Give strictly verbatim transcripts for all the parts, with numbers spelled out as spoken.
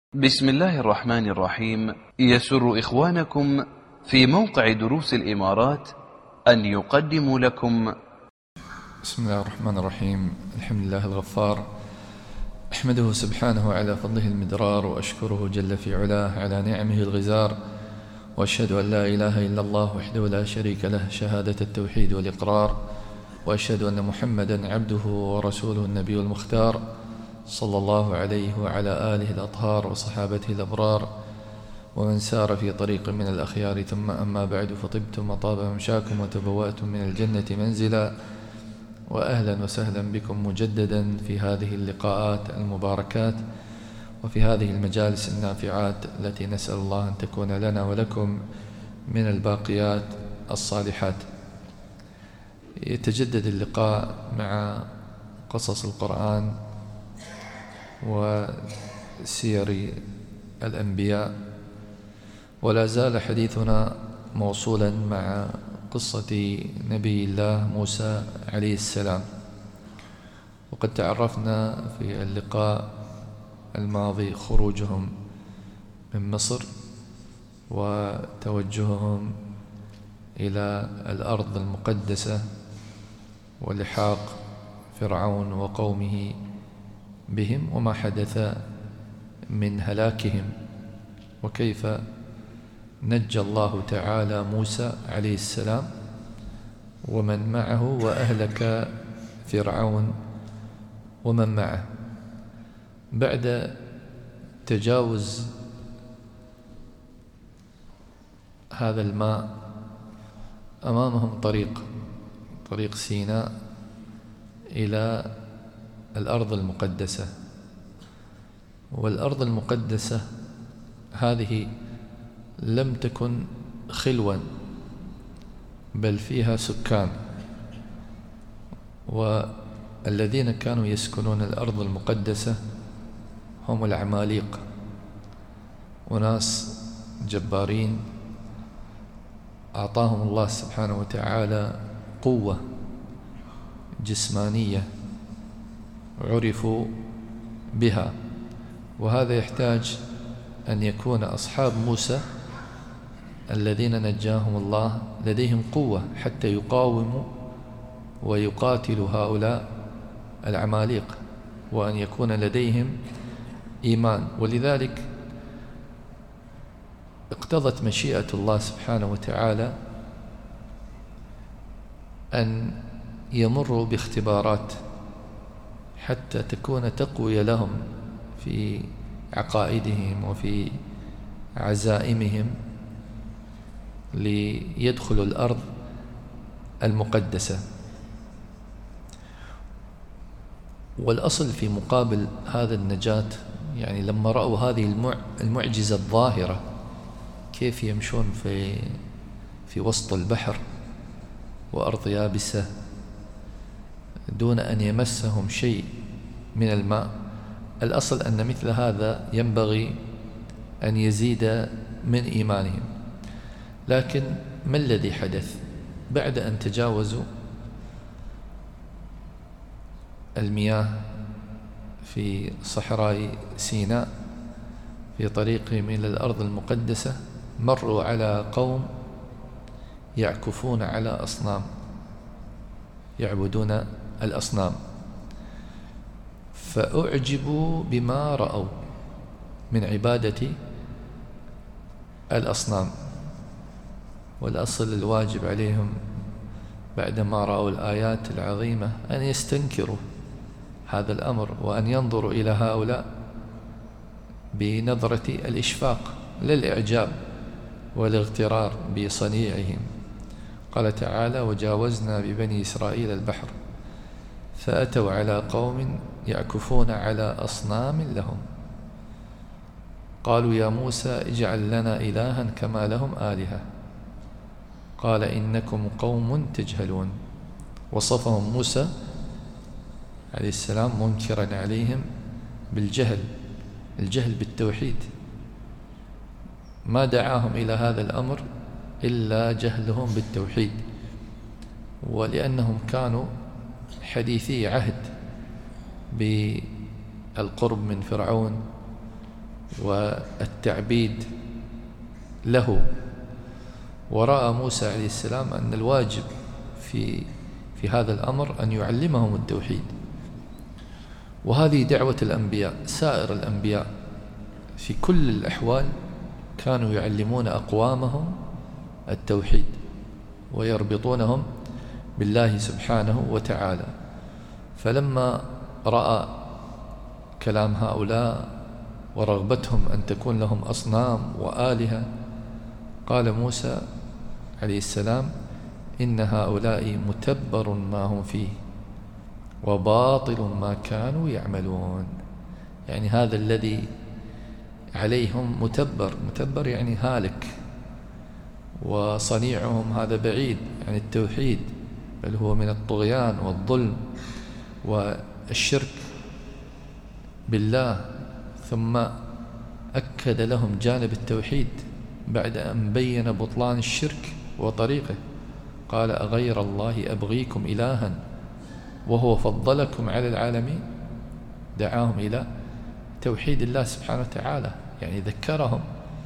بسم الله الرحمن الرحيم. يسر إخوانكم في موقع دروس الإمارات أن يقدموا لكم بسم الله الرحمن الرحيم. الحمد لله الغفار، أحمده سبحانه على فضله المدرار، وأشكره جل في علاه على نعمه الغزار، وأشهد أن لا إله إلا الله وحده لا شريك له شهادة التوحيد والإقرار، وأشهد أن محمدا عبده ورسوله النبي المختار صلى الله عليه وعلى آله الأطهار وصحابته الأبرار ومن سار في طريق من الأخيار. ثم أما بعد، فطبتم وطاب ممشاكم وتبوأتم من الجنة منزلا، وأهلا وسهلا بكم مجددا في هذه اللقاءات المباركات وفي هذه المجالس النافعات التي نسأل الله أن تكون لنا ولكم من الباقيات الصالحات. يتجدد اللقاء مع قصص القرآن وسير الأنبياء، ولا زال حديثنا موصولا مع قصة نبي الله موسى عليه السلام. وقد تعرفنا في اللقاء الماضي خروجهم من مصر وتوجههم إلى الأرض المقدسة ولحاق فرعون وقومه بهم، وما حدث من هلاكهم، وكيف نجى الله تعالى موسى عليه السلام ومن معه، وأهلك فرعون ومن معه. بعد تجاوز هذا الماء أمامهم طريق طريق سيناء إلى الأرض المقدسة. والأرض المقدسة هذه لم تكن خلوا، بل فيها سكان، والذين كانوا يسكنون الأرض المقدسة هم العماليق، وناس جبارين أعطاهم الله سبحانه وتعالى قوة جسمانية عرفوا بها، وهذا يحتاج أن يكون أصحاب موسى الذين نجاهم الله لديهم قوة حتى يقاوموا ويقاتلوا هؤلاء العماليق، وأن يكون لديهم إيمان. ولذلك اقتضت مشيئة الله سبحانه وتعالى أن يمروا باختبارات حتى تكون تقوية لهم في عقائدهم وفي عزائمهم ليدخلوا الأرض المقدسة. والأصل في مقابل هذا النجاة، يعني لما رأوا هذه المعجزة الظاهرة، كيف يمشون في في وسط البحر وأرض يابسة دون أن يمسهم شيء من الماء، الأصل أن مثل هذا ينبغي أن يزيد من إيمانهم. لكن ما الذي حدث بعد أن تجاوزوا المياه في صحراء سيناء في طريقهم إلى الأرض المقدسة؟ مروا على قوم يعكفون على أصنام، يعبدون الأصنام، فأعجبوا بما رأوا من عبادة الأصنام. والأصل الواجب عليهم بعدما رأوا الآيات العظيمة أن يستنكروا هذا الأمر، وأن ينظروا إلى هؤلاء بنظرة الإشفاق لا الإعجاب والاغترار بصنيعهم. قال تعالى: وجاوزنا ببني إسرائيل البحر فأتوا على قوم يعكفون على أصنام لهم قالوا يا موسى اجعل لنا إلها كما لهم آلهة قال إنكم قوم تجهلون. وصفهم موسى عليه السلام منكرا عليهم بالجهل، الجهل بالتوحيد، ما دعاهم إلى هذا الأمر إلا جهلهم بالتوحيد، ولأنهم كانوا حديثي عهد بالقرب من فرعون والتعبيد له. ورأى موسى عليه السلام أن الواجب في في هذا الأمر أن يعلمهم التوحيد. وهذه دعوة الأنبياء. سائر الأنبياء في كل الأحوال كانوا يعلمون أقوامهم التوحيد ويربطونهم بالله سبحانه وتعالى. فلما رأى كلام هؤلاء ورغبتهم أن تكون لهم أصنام وآلهة، قال موسى عليه السلام: إن هؤلاء متبر ما هم فيه وباطل ما كانوا يعملون. يعني هذا الذي عليهم متبر، متبر يعني هالك، وصنيعهم هذا بعيد عن التوحيد، بل هو من الطغيان والظلم والشرك بالله. ثم أكد لهم جانب التوحيد بعد أن بين بطلان الشرك وطريقه. قال: أغير الله أبغيكم إلها وهو فضلكم على العالمين. دعاهم إلى توحيد الله سبحانه وتعالى، يعني ذكرهم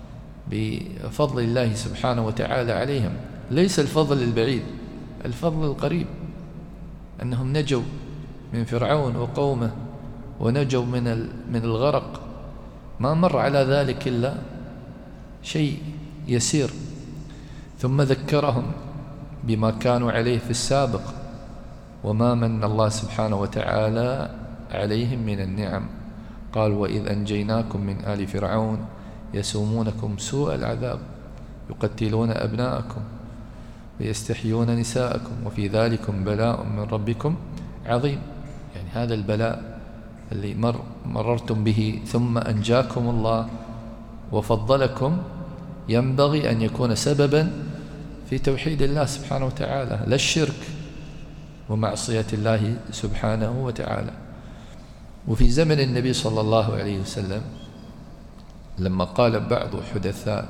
بفضل الله سبحانه وتعالى عليهم. ليس الفضل البعيد، الفضل القريب، أنهم نجوا من فرعون وقومه ونجوا من من الغرق. ما مر على ذلك إلا شيء يسير. ثم ذكرهم بما كانوا عليه في السابق وما من الله سبحانه وتعالى عليهم من النعم. قال: وإذ أنجيناكم من آل فرعون يسومونكم سوء العذاب يقتلون أبناءكم ويستحيون نساءكم وفي ذلكم بلاء من ربكم عظيم. يعني هذا البلاء اللي مر مررتم به ثم أنجاكم الله وفضلكم ينبغي أن يكون سببا في توحيد الله سبحانه وتعالى، لا الشرك ومعصية الله سبحانه وتعالى. وفي زمن النبي صلى الله عليه وسلم لما قال بعض حدثاء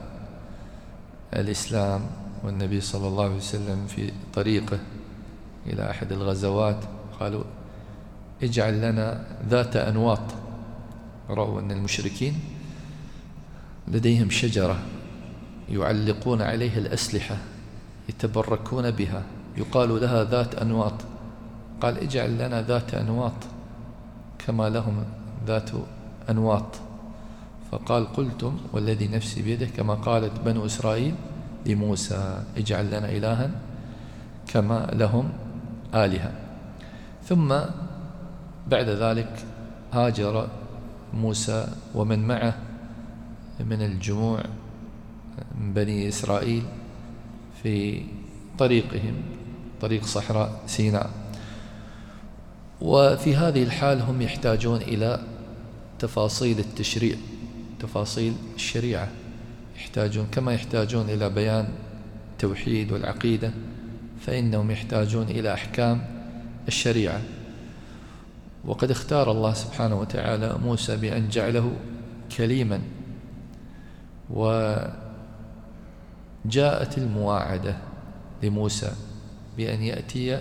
الإسلام والنبي صلى الله عليه وسلم في طريقه إلى أحد الغزوات، قالوا: اجعل لنا ذات أنواط. رأوا أن المشركين لديهم شجرة يعلقون عليها الأسلحة يتبركون بها، يقال لها ذات أنواط. قال: اجعل لنا ذات أنواط كما لهم ذات أنواط. فقال: قلتم والذي نفسي بيده كما قالت بنو إسرائيل لموسى: اجعل لنا إلها كما لهم آلهة. ثم بعد ذلك هاجر موسى ومن معه من الجموع من بني إسرائيل في طريقهم، طريق صحراء سيناء. وفي هذه الحال هم يحتاجون إلى تفاصيل التشريع، تفاصيل الشريعة، يحتاجون كما يحتاجون إلى بيان التوحيد والعقيدة، فإنهم يحتاجون إلى أحكام الشريعة. وقد اختار الله سبحانه وتعالى موسى بأن جعله كليما. وجاءت المواعدة لموسى بأن يأتي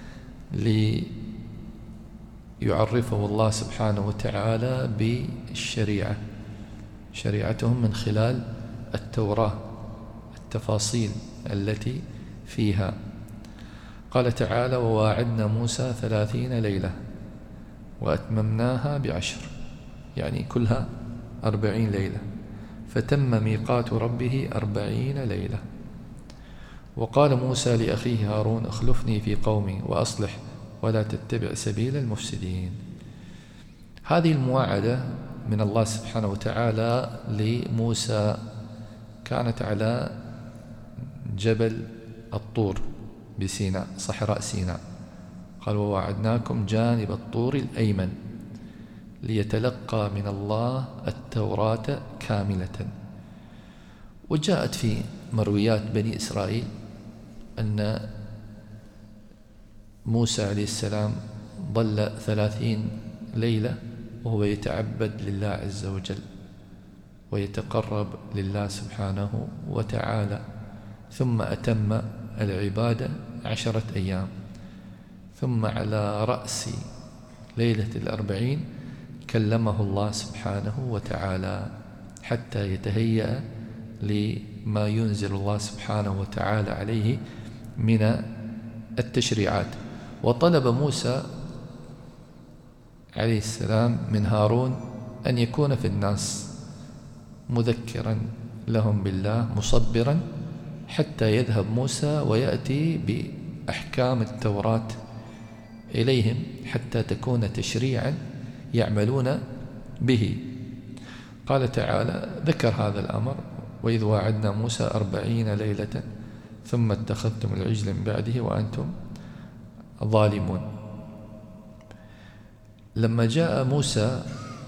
ليعرفه الله سبحانه وتعالى بالشريعة، شريعتهم من خلال التوراة، التفاصيل التي فيها. قال تعالى: وواعدنا موسى ثلاثين ليلة وأتممناها بعشر، يعني كلها أربعين ليلة. فتم ميقات ربه أربعين ليلة. وقال موسى لأخيه هارون: اخلفني في قومي وأصلح ولا تتبع سبيل المفسدين. هذه المواعدة من الله سبحانه وتعالى لموسى كانت على جبل الطور بسيناء، صحراء سيناء. قال: ووعدناكم جانب الطور الأيمن ليتلقى من الله التوراة كاملة. وجاءت في مرويات بني إسرائيل أن موسى عليه السلام ظل ثلاثين ليلة وهو يتعبد لله عز وجل ويتقرب لله سبحانه وتعالى، ثم أتم العبادة عشرة أيام. ثم على رأس ليلة الأربعين كلمه الله سبحانه وتعالى حتى يتهيأ لما ينزل الله سبحانه وتعالى عليه من التشريعات. وطلب موسى عليه السلام من هارون أن يكون في الناس مذكرا لهم بالله مصبرا حتى يذهب موسى ويأتي بأحكام التوراة إليهم حتى تكون تشريعا يعملون به. قال تعالى ذكر هذا الأمر: وإذ واعدنا موسى أربعين ليلة ثم اتخذتم العجل من بعده وأنتم ظالمون. لما جاء موسى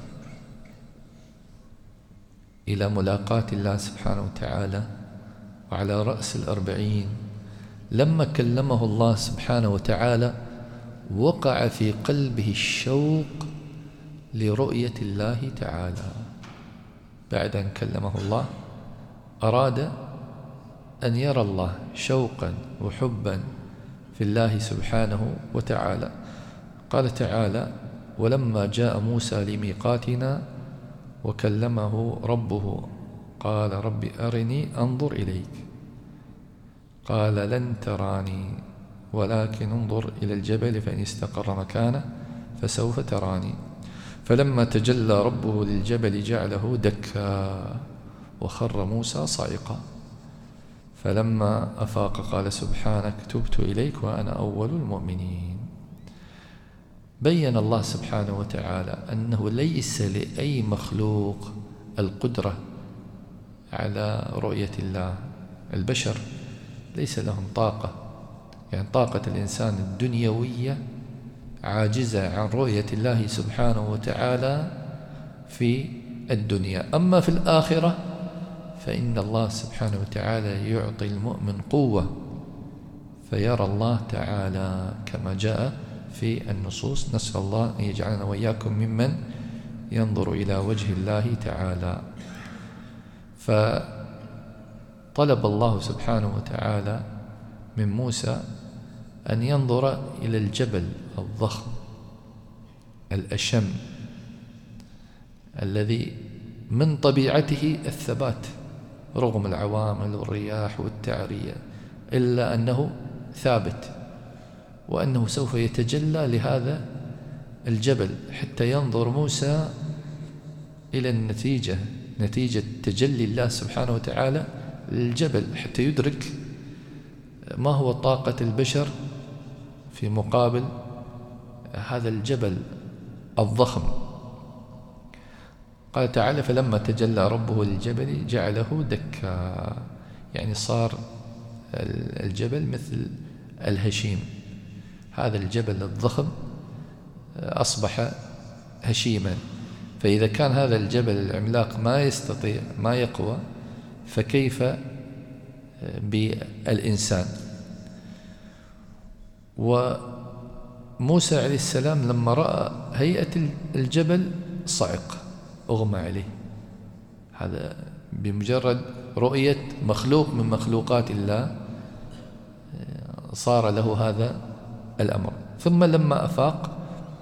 إلى ملاقاة الله سبحانه وتعالى وعلى رأس الأربعين، لما كلمه الله سبحانه وتعالى وقع في قلبه الشوق لرؤية الله تعالى. بعد أن كلمه الله أراد أن يرى الله شوقا وحبا في الله سبحانه وتعالى. قال تعالى: ولما جاء موسى لميقاتنا وكلمه ربه قال رب أرني أنظر إليك قال لن تراني ولكن انظر إلى الجبل فإن استقر مكانه فسوف تراني. فلما تجلى ربه للجبل جعله دكا وخر موسى صعقا. فلما أفاق قال سبحانك تبت إليك وأنا أول المؤمنين. بين الله سبحانه وتعالى أنه ليس لأي مخلوق القدرة على رؤية الله. البشر ليس لهم طاقة، يعني طاقة الإنسان الدنيوية عاجزة عن رؤية الله سبحانه وتعالى في الدنيا. أما في الآخرة فإن الله سبحانه وتعالى يعطي المؤمن قوة فيرى الله تعالى كما جاء في النصوص. نسأل الله أن يجعلنا وإياكم ممن ينظر إلى وجه الله تعالى. فطلب الله سبحانه وتعالى من موسى أن ينظر إلى الجبل الضخم الأشم الذي من طبيعته الثبات رغم العوامل والرياح والتعرية، إلا أنه ثابت، وأنه سوف يتجلى لهذا الجبل حتى ينظر موسى إلى النتيجة، نتيجة تجلي الله سبحانه وتعالى للجبل، حتى يدرك ما هو طاقة البشر في مقابل هذا الجبل الضخم. قال تعالى: فلما تجلى ربه للجبل جعله دكا، يعني صار الجبل مثل الهشيم. هذا الجبل الضخم أصبح هشيما. فإذا كان هذا الجبل العملاق ما يستطيع ما يقوى، فكيف بالإنسان؟ وموسى عليه السلام لما رأى هيئة الجبل صعق، أغمى عليه. هذا بمجرد رؤية مخلوق من مخلوقات الله صار له هذا الأمر. ثم لما أفاق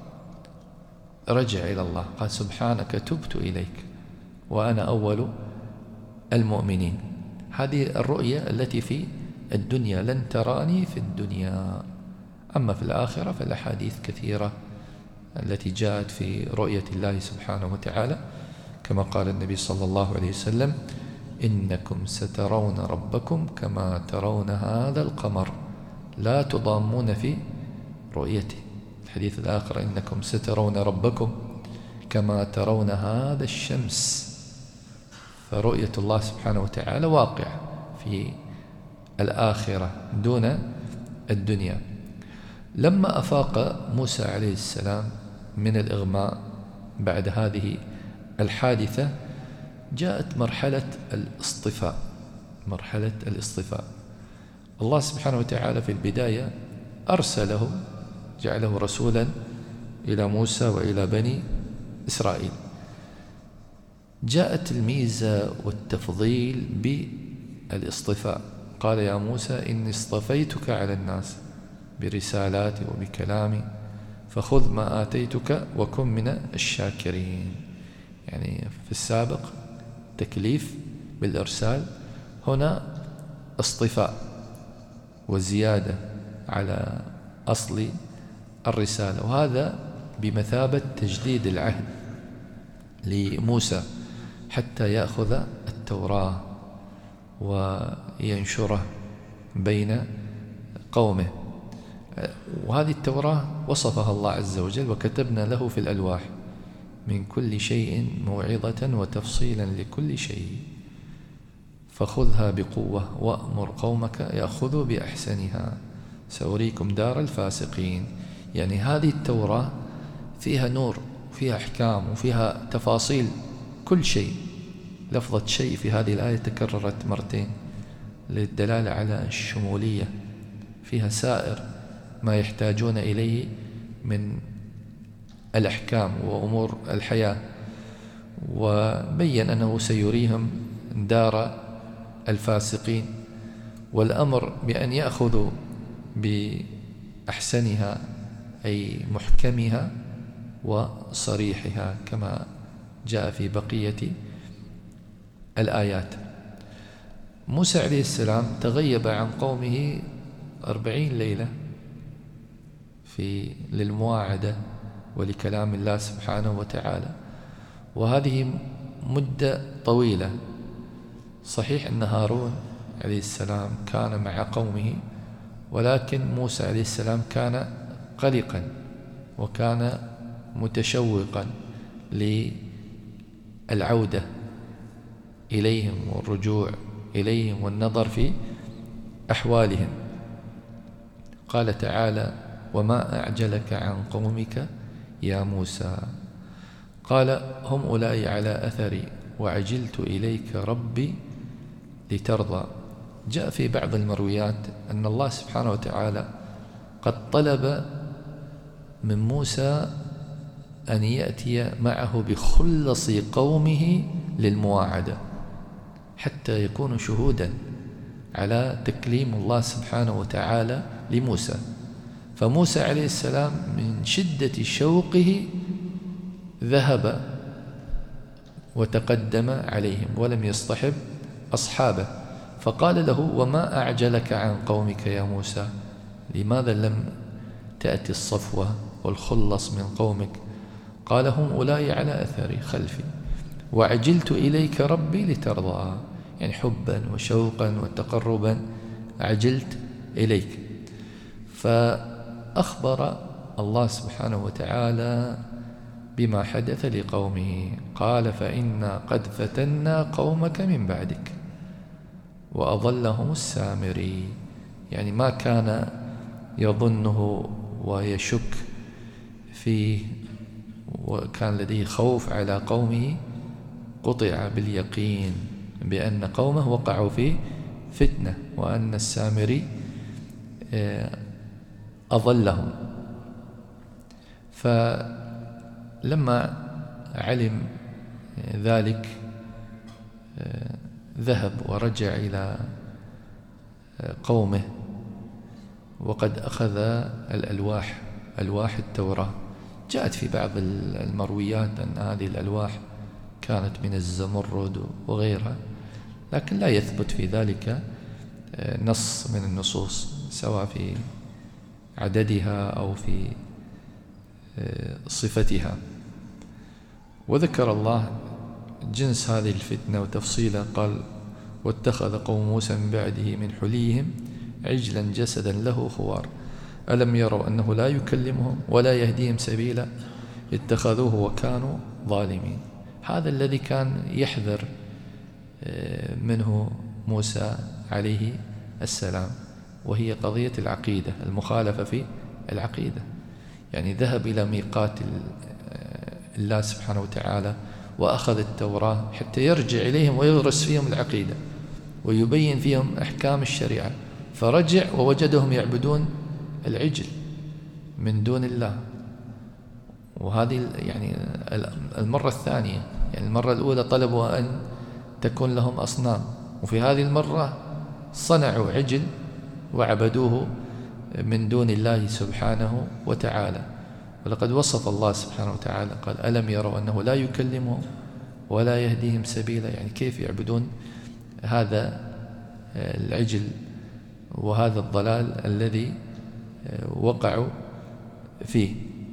رجع إلى الله قال: سبحانك تبت إليك وأنا أول المؤمنين. هذه الرؤية التي في الدنيا، لن تراني في الدنيا. أما في الآخرة فالأحاديث كثيرة التي جاءت في رؤية الله سبحانه وتعالى، كما قال النبي صلى الله عليه وسلم: إنكم سترون ربكم كما ترون هذا القمر لا تضامون في رؤيته. الحديث الآخر: إنكم سترون ربكم كما ترون هذا الشمس. فرؤية الله سبحانه وتعالى واقع في الآخرة دون الدنيا. لما أفاق موسى عليه السلام من الإغماء بعد هذه الحادثة جاءت مرحلة الاصطفاء. مرحلة الاصطفاء الله سبحانه وتعالى في البداية أرسله، جعله رسولا إلى موسى وإلى بني إسرائيل. جاءت الميزة والتفضيل بالاصطفاء. قال: يا موسى إني اصطفيتك على الناس برسالاتي وبكلامي فخذ ما آتيتك وكن من الشاكرين. يعني في السابق تكليف بالإرسال، هنا اصطفاء وزيادة على أصل الرسالة، وهذا بمثابة تجديد العهد لموسى حتى يأخذ التوراة وينشره بين قومه. وهذه التوراة وصفها الله عز وجل: وكتبنا له في الألواح من كل شيء موعظة وتفصيلا لكل شيء فخذها بقوة وأمر قومك يأخذوا بأحسنها سأريكم دار الفاسقين. يعني هذه التوراة فيها نور، فيها أحكام، وفيها تفاصيل كل شيء. لفظة شيء في هذه الآية تكررت مرتين للدلالة على الشمولية، فيها سائر ما يحتاجون إليه من الأحكام وأمور الحياة. وبين أنه سيريهم دار الفاسقين، والأمر بأن يأخذوا بأحسنها أي محكمها وصريحها كما جاء في بقية الآيات. موسى عليه السلام تغيب عن قومه أربعين ليلة في للمواعدة ولكلام الله سبحانه وتعالى، وهذه مدة طويلة. صحيح أن هارون عليه السلام كان مع قومه، ولكن موسى عليه السلام كان قلقا وكان متشوقا للعودة إليهم والرجوع إليهم والنظر في أحوالهم. قال تعالى: وما أعجلك عن قومك يا موسى؟ قال: هم أولئك على أثري وعجلت إليك ربي لترضى. جاء في بعض المرويات أن الله سبحانه وتعالى قد طلب من موسى أن يأتي معه بخلص قومه للمواعدة حتى يكونوا شهودا على تكليم الله سبحانه وتعالى لموسى. فموسى عليه السلام من شدة شوقه ذهب وتقدم عليهم ولم يصطحب أصحابه، فقال له: وما أعجلك عن قومك يا موسى؟ لماذا لم تأتي الصفوة والخلص من قومك؟ قال: هم أولئك على أثري خلفي وعجلت إليك ربي لترضى، يعني حبا وشوقا وتقربا عجلت إليك. فأخبر الله سبحانه وتعالى بما حدث لقومه، قال: فإنا قد فتنا قومك من بعدك وأضلهم السامري. يعني ما كان يظنه ويشك فيه وكان لديه خوف على قومه قطع باليقين بأن قومه وقعوا في فتنة وأن السامري أضلهم. فلما علم ذلك ذهب ورجع إلى قومه، وقد أخذ الألواح، ألواح التوراة. جاءت في بعض المرويات أن هذه الألواح كانت من الزمرد وغيرها، لكن لا يثبت في ذلك نص من النصوص سواء في عددها أو في صفتها. وذكر الله جنس هذه الفتنة وتفصيلها، قال: واتخذ قوم موسى من بعده من حليهم عجلا جسدا له خوار ألم يروا أنه لا يكلمهم ولا يهديهم سبيلا اتخذوه وكانوا ظالمين. هذا الذي كان يحذر منه موسى عليه السلام، وهي قضية العقيدة، المخالفة في العقيدة. يعني ذهب إلى ميقات الله سبحانه وتعالى وأخذ التوراة حتى يرجع إليهم ويغرس فيهم العقيدة ويبين فيهم أحكام الشريعة، فرجع ووجدهم يعبدون العجل من دون الله. وهذه يعني المرة الثانية، يعني المرة الأولى طلبوا أن تكون لهم أصنام، وفي هذه المرة صنعوا عجل وعبدوه من دون الله سبحانه وتعالى. ولقد وصف الله سبحانه وتعالى قال: ألم يروا أنه لا يكلمهم ولا يهديهم سبيلا. يعني كيف يعبدون هذا العجل وهذا الضلال الذي وقعوا فيه.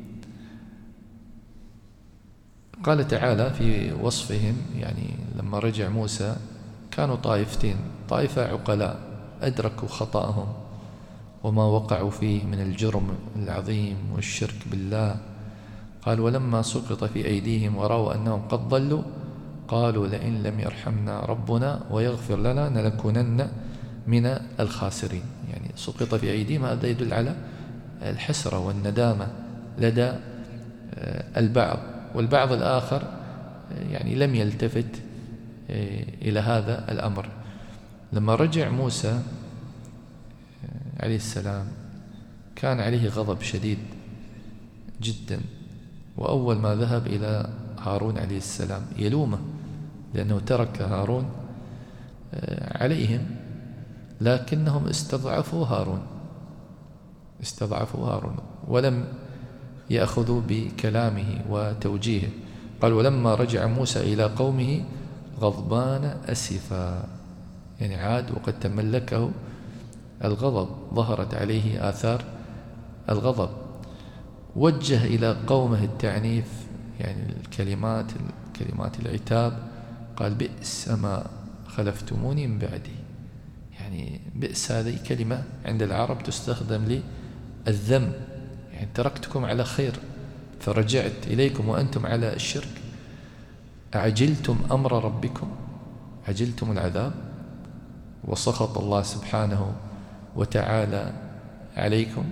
قال تعالى في وصفهم، يعني لما رجع موسى كانوا طائفتين، طائفة عقلاء أدركوا خطأهم وما وقعوا فيه من الجرم العظيم والشرك بالله. قال ولما سقط في أيديهم ورأوا أنهم قد ضلوا قالوا لئن لم يرحمنا ربنا ويغفر لنا لنكونن من الخاسرين. يعني سقط في أيديهم، هذا يدل على الحسرة والندامة لدى البعض، والبعض الآخر يعني لم يلتفت إلى هذا الأمر. لما رجع موسى عليه السلام كان عليه غضب شديد جدا، وأول ما ذهب إلى هارون عليه السلام يلومه لأنه ترك هارون عليهم، لكنهم استضعفوا هارون استضعفوا هارون ولم يأخذوا بكلامه وتوجيهه. قال ولما رجع موسى إلى قومه غضبان أسفا، يعني عاد وقد تملكه الغضب، ظهرت عليه آثار الغضب. وجه إلى قومه التعنيف، يعني الكلمات كلمات العتاب. قال بئس ما خلفتموني من بعدي. يعني بئس هذه كلمة عند العرب تستخدم للذم، يعني تركتكم على خير فرجعت إليكم وأنتم على الشرك. أعجلتم أمر ربكم، عجلتم العذاب وسخط الله سبحانه وتعالى عليكم.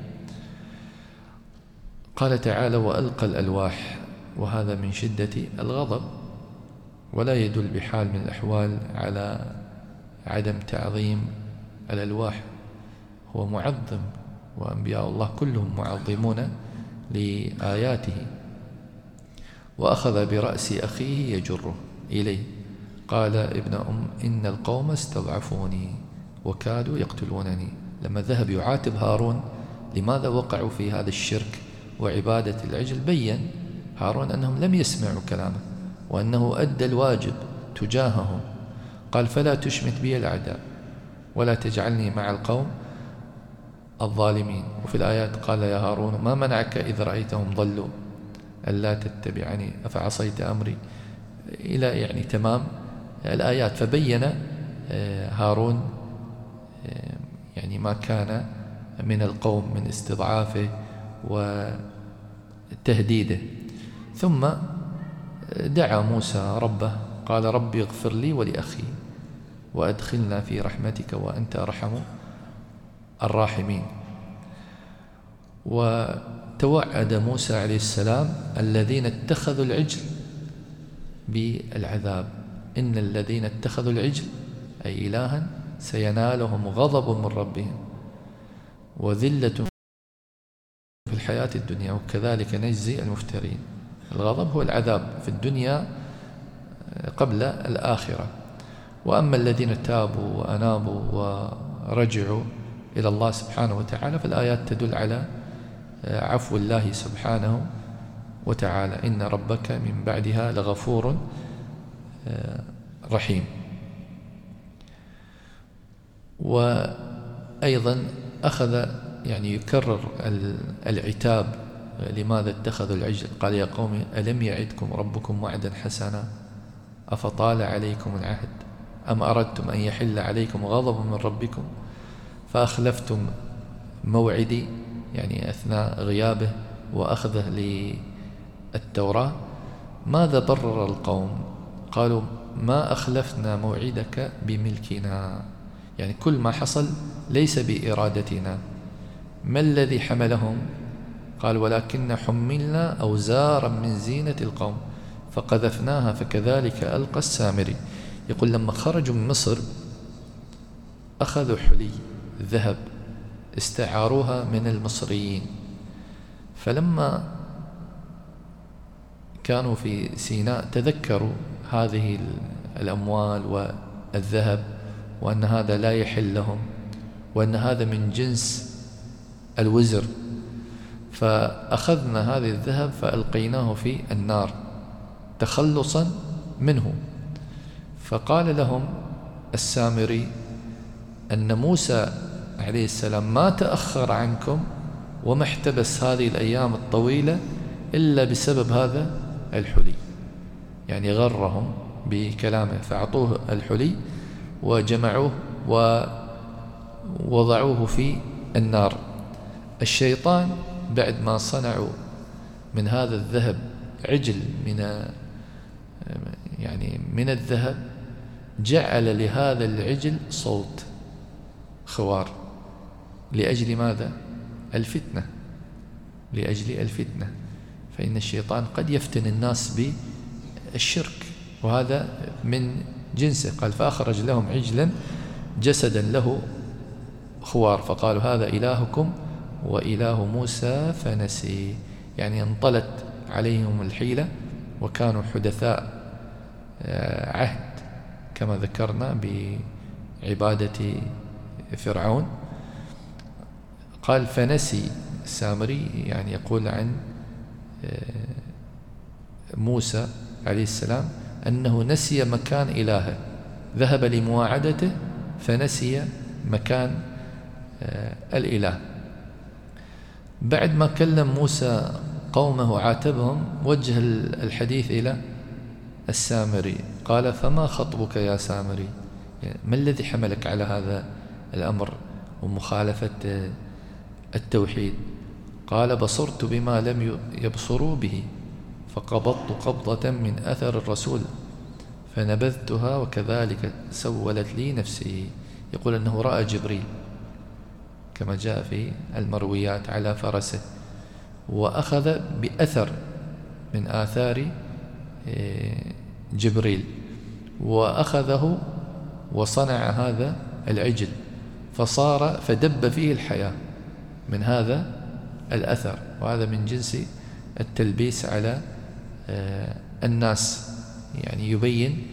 قال تعالى وألقى الألواح، وهذا من شدة الغضب، ولا يدل بحال من الأحوال على عدم تعظيم الألواح. هو معظم، وأنبياء الله كلهم معظمون لآياته. وأخذ برأس أخيه يجره إليه قال ابن أم إن القوم استضعفوني وكادوا يقتلونني. لما ذهب يعاتب هارون لماذا وقعوا في هذا الشرك وعبادة العجل، بيّن هارون أنهم لم يسمعوا كلامه وأنه أدى الواجب تجاههم. قال فلا تشمت بي الأعداء ولا تجعلني مع القوم الظالمين. وفي الآيات قال يا هارون ما منعك إذ رأيتهم ضلوا ألا تتبعني أفعصيت أمري، إلى يعني تمام الآيات. فبين هارون يعني ما كان من القوم من استضعافه وتهديده. ثم دعا موسى ربه قال ربي اغفر لي ولأخي وأدخلنا في رحمتك وأنت أرحم الراحمين. وتوعد موسى عليه السلام الذين اتخذوا العجل بالعذاب، إن الذين اتخذوا العجل أي إلها سينالهم غضب من ربهم وذلة في الحياة الدنيا وكذلك نجزي المفترين. الغضب هو العذاب في الدنيا قبل الآخرة. وأما الذين تابوا وأنابوا ورجعوا إلى الله سبحانه وتعالى فالآيات تدل على عفو الله سبحانه وتعالى، إن ربك من بعدها لغفور رحيم. وأيضا أخذ يعني يكرر العتاب لماذا اتخذوا العجل. قال يا قوم ألم يعدكم ربكم وعدا حسنا أفطال عليكم العهد أم أردتم أن يحل عليكم غضب من ربكم فأخلفتم موعدي، يعني أثناء غيابه وأخذه للتوراة. ماذا برر القوم؟ قالوا ما أخلفنا موعدك بملكنا، يعني كل ما حصل ليس بإرادتنا. ما الذي حملهم؟ قال ولكن حملنا أوزارا من زينة القوم فقذفناها فكذلك ألقى السامري. يقول لما خرجوا من مصر أخذوا حلي ذهب استعاروها من المصريين، فلما كانوا في سيناء تذكروا هذه الأموال والذهب وأن هذا لا يحل لهم وأن هذا من جنس الوزر، فأخذنا هذا الذهب فألقيناه في النار تخلصا منه. فقال لهم السامري أن موسى عليه السلام ما تأخر عنكم وما احتبس هذه الأيام الطويلة إلا بسبب هذا الحلي، يعني غرهم بكلامه، فأعطوه الحلي وجمعوه ووضعوه في النار. الشيطان بعد ما صنعوا من هذا الذهب عجل من يعني من الذهب، جعل لهذا العجل صوت خوار. لأجل ماذا؟ الفتنة، لأجل الفتنة. فإن الشيطان قد يفتن الناس بالشرك، وهذا من جنسه. قال فأخرج لهم عجلا جسدا له خوار فقالوا هذا إلهكم وإله موسى فنسي، يعني انطلت عليهم الحيلة وكانوا حدثاء عهد كما ذكرنا بعبادة فرعون. قال فنسي السامري، يعني يقول عن موسى عليه السلام أنه نسي مكان إلهه، ذهب لمواعدته فنسي مكان الإله. بعد ما كلم موسى قومه وعاتبهم وجه الحديث إلى السامري، قال فما خطبك يا سامري؟ يعني ما الذي حملك على هذا الأمر ومخالفة التوحيد؟ قال بصرت بما لم يبصروا به فقبضت قبضة من أثر الرسول فنبذتها وكذلك سولت لي نفسي. يقول أنه رأى جبريل كما جاء في المرويات على فرسه، وأخذ بأثر من آثار جبريل وأخذه وصنع هذا العجل، فصار فدب فيه الحياة من هذا الأثر. وهذا من جنس التلبيس على الناس، يعني يبين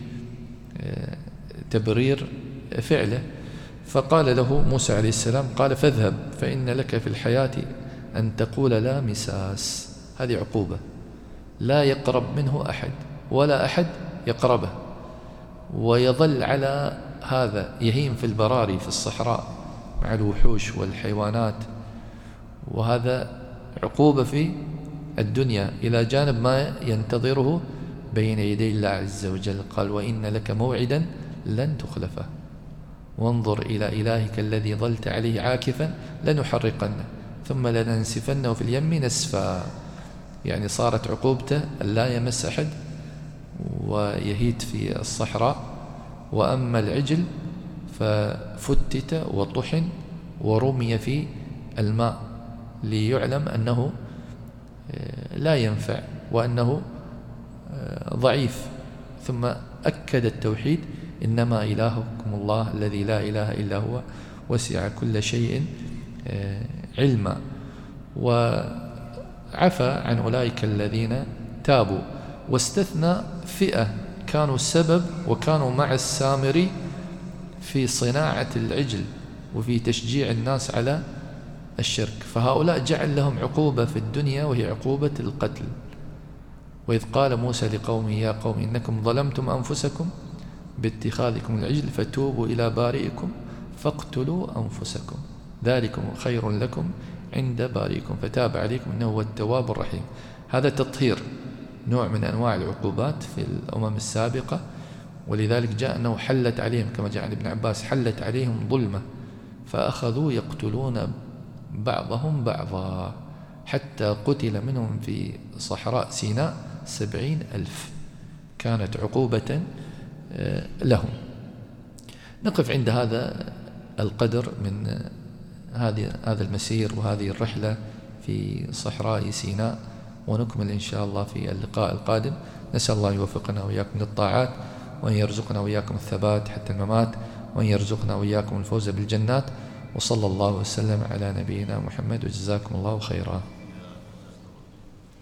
تبرير فعله. فقال له موسى عليه السلام قال فاذهب فإن لك في الحياة أن تقول لا مساس. هذه عقوبة، لا يقرب منه أحد ولا أحد يقربه، ويظل على هذا يهيم في البراري في الصحراء مع الوحوش والحيوانات. وهذا عقوبة في الدنيا إلى جانب ما ينتظره بين يدي الله عز وجل. قال وإن لك موعدا لن تخلفه وانظر إلى إلهك الذي ظلت عليه عاكفا لنحرقنه ثم لننسفنه في اليم نسفا. يعني صارت عقوبته لا يمس أحد ويهيت في الصحراء. وأما العجل ففتت وطحن ورمي في الماء ليعلم أنه لا ينفع وأنه ضعيف. ثم أكد التوحيد إنما إلهكم الله الذي لا إله إلا هو وسع كل شيء علما. وعفى عن أولئك الذين تابوا، واستثنى فئة كانوا السبب وكانوا مع السامري في صناعة العجل وفي تشجيع الناس على الشرك، فهؤلاء جعل لهم عقوبة في الدنيا وهي عقوبة القتل. وإذ قال موسى لقومه يا قوم إنكم ظلمتم أنفسكم باتخاذكم العجل فتوبوا إلى بارئكم فاقتلوا أنفسكم ذلكم خير لكم عند بارئكم فتاب عليكم إنه هو التواب الرحيم. هذا تطهير، نوع من أنواع العقوبات في الأمم السابقة، ولذلك جاء أنه حلت عليهم كما جاء عن ابن عباس حلت عليهم ظلمة فأخذوا يقتلون بعضهم بعضا حتى قتل منهم في صحراء سيناء سبعين ألف. كانت عقوبة لهم. نقف عند هذا القدر من هذه هذا المسير وهذه الرحلة في صحراء سيناء، ونكمل إن شاء الله في اللقاء القادم. نسأل الله يوفقنا وإياكم للطاعات، وأن يرزقنا وإياكم الثبات حتى الممات، وأن يرزقنا وإياكم الفوز بالجنات. وصلى الله وسلم على نبينا محمد وجزاكم الله خيرا.